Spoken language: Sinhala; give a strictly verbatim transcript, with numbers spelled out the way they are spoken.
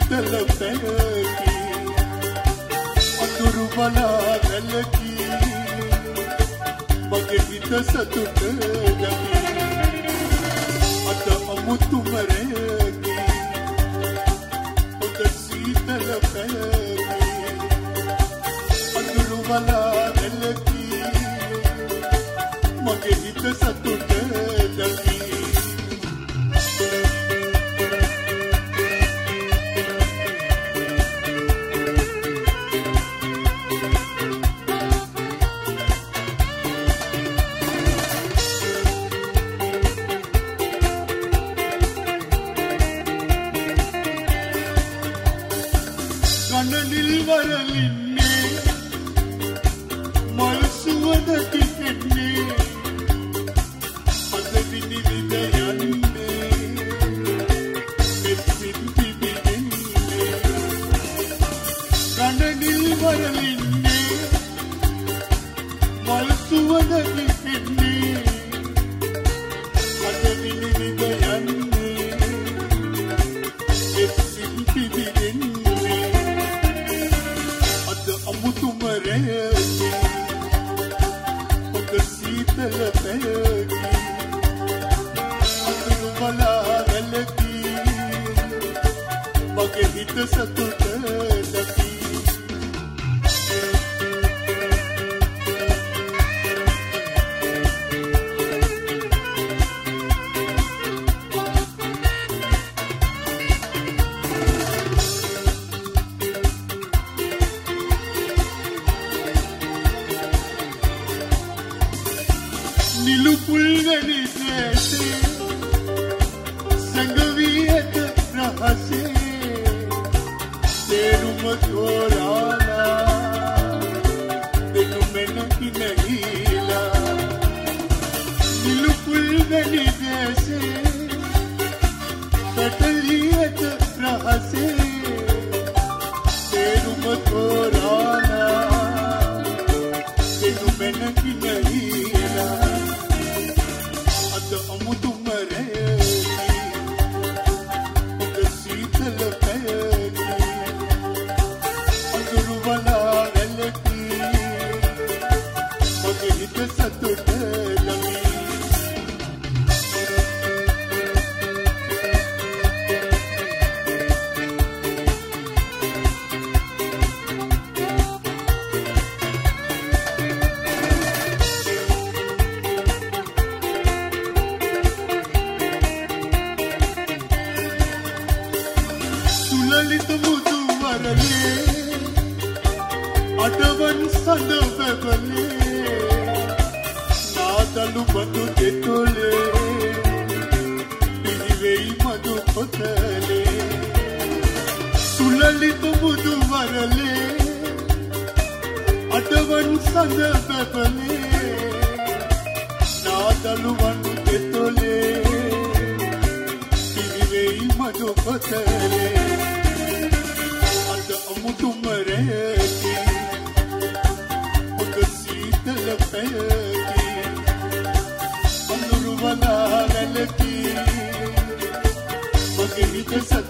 සීතල පැයකි අඳුරු බලා වැළකි මගේ හිත සතුට ගති අත අමුතුම රැකි ඔත සීතල පැයකි අඳුරු බලා වැළකි මගේ හිත සතුට ගති කනනිල් වරලින්නේ මල් සුවඳ කිපෙන්නේ අද විනිවිද යන්නේ එත්සින් පිබිදෙන්නේ කනනිල් වරලින්නේ මල් සුවඳ කිපෙන්නේ අද විනිවිද යන්නේ එත්සින් පිබිදෙන්නේ අමුතුම රැකි ඔක සීතල පැයකි අඳුරු බලා වැළකි මගේ හිත සතුට ගති නිලු පුල්වැනි දේශේ සංගවී ඇත රහසේ තේරුම තෝරාලා දෙනුමෙන කිනහිලා නිලු පුල්වැනි දේශේ පැටලී ඇත රහසේ තේරුම තෝරාලා දෙනුමෙන කිනහිලා අමුතුම රැකි ඔක සීතල පැයකි අඳුරු බලා වැළකි මගේ හිත සතුට ගති ලලිත මුදු වරලේ අඩවන් සඳ වැවලේ නාදලු බඳු දෙතොලේ පිහිවෙයි මදු පොතලේ සුලලිත මුදු වරලේ අඩවන් සඳ වැවලේ නාදලු බඳු දෙතොලේ පිහිවෙයි මදු පොතලේ අමුතුම රැකි ඔක සීතල පැයකි අඳුරු බලා වැළකි මගේ හිත සතුට